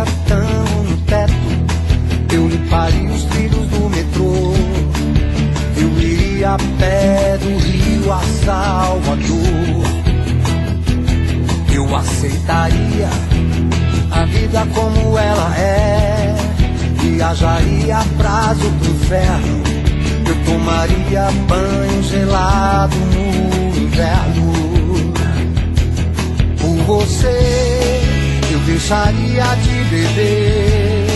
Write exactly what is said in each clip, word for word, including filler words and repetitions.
tão no teto, eu limparia os trilhos do metrô. Eu iria a pé do Rio a Salvador. Eu aceitaria a vida como ela é, viajaria a prazo pro inferno. Eu tomaria banho gelado no inverno. Por você eu deixaria de beber.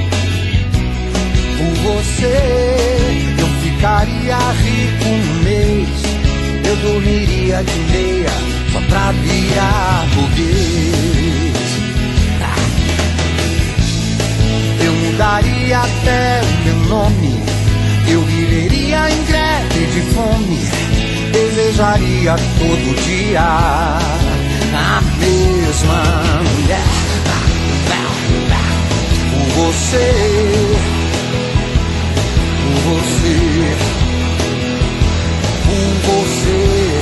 Por você eu ficaria rico um mês. Eu dormiria de meia só pra virar burguês. Eu mudaria até o meu nome. Eu viveria em greve de fome. Desejaria todo dia a mesma mulher. Por você, por você, por você,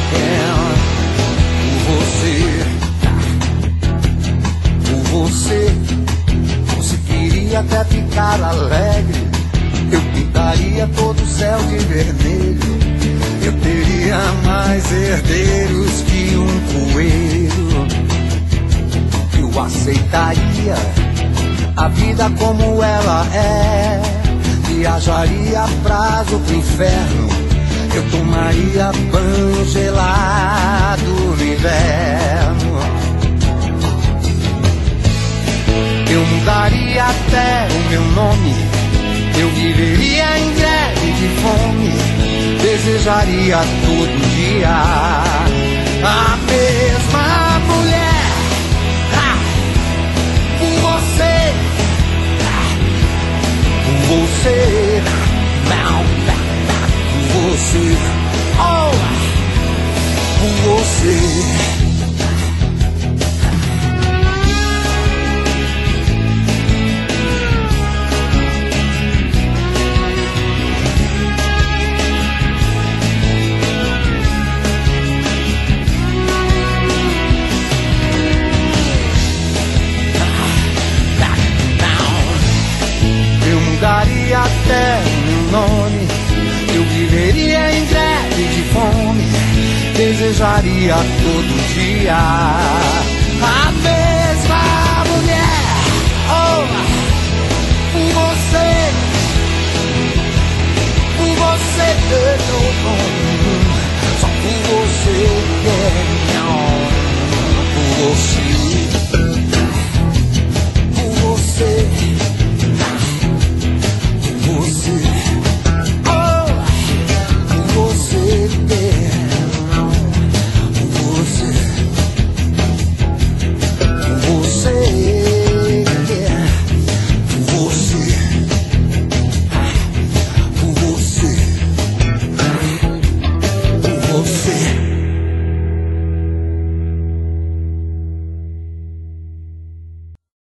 por você, por você. Conseguiria até ficar alegre. Eu pintaria todo o céu de vermelho. Eu teria mais herdeiros que um coelho. Eu aceitaria a vida como ela é, viajaria a prazo pro inferno. Eu tomaria banho gelado no inverno. Eu mudaria até o meu nome. Eu viveria em greve de fome. Desejaria todo dia a mesma mulher. Ah, por você, ah, por você, não, por você, oh, por você. Mudaria até o meu nome. Eu viveria em greve de fome. Desejaria todo dia a mesma mulher. Oh, por você, por você, oh, oh.